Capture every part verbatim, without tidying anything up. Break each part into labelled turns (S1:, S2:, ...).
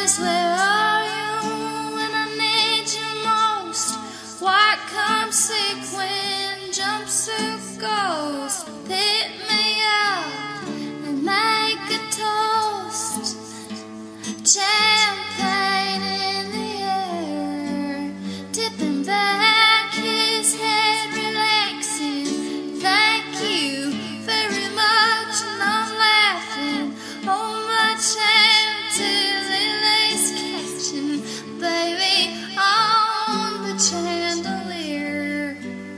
S1: Elvis, where are you when I need you most? White come sick when jumpsuit goes. Pick me up and make a toast. Champagne in the air, tipping back his head, relaxing. Thank you very much, and I'm laughing. Oh, my chantilly's catching, baby, on the chandelier.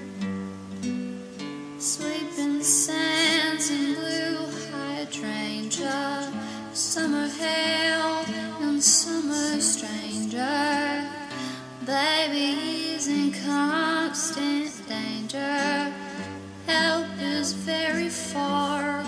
S1: Sweeping sands and blue hydrangea, summer hail and summer stranger. Baby, he's in constant danger. Help is very far.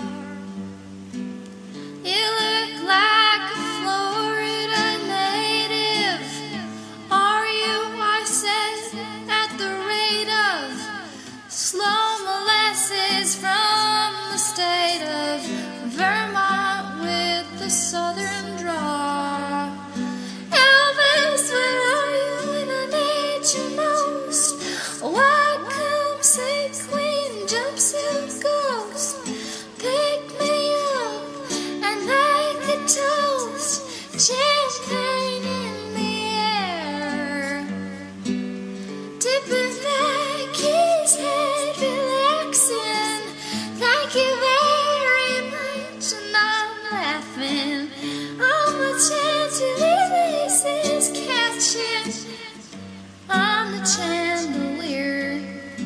S1: You look like a Florida native. Are you, I said, at the rate of slow molasses from the state of Vermont with the southern draw. Elvis, where are you when I need you most? Why come say queen jumpsuit ghost? Pick me up and make a toast. Champagne in the air, tipping back his head, relaxing. Thank you very much, and I'm laughing. Oh, my chantilly's is catching on the chandelier.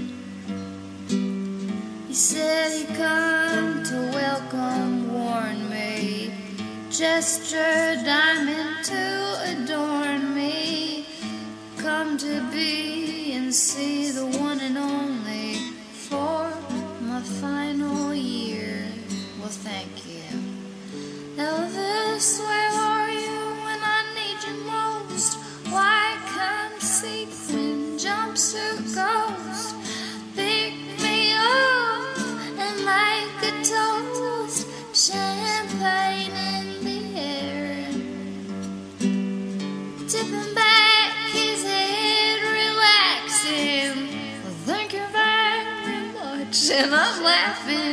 S1: He said he'd come to welcome, warn me, gesture diamond to adorn me. Come to be and see the one and only for my final year. Well, thank you. Elvis, where are you when I need you most? Why come sequin jumpsuit ghost? Pick me up and make a toast. Champagne in the air, tipping back his head, relaxing. Well, thank you very much, and I'm laughing.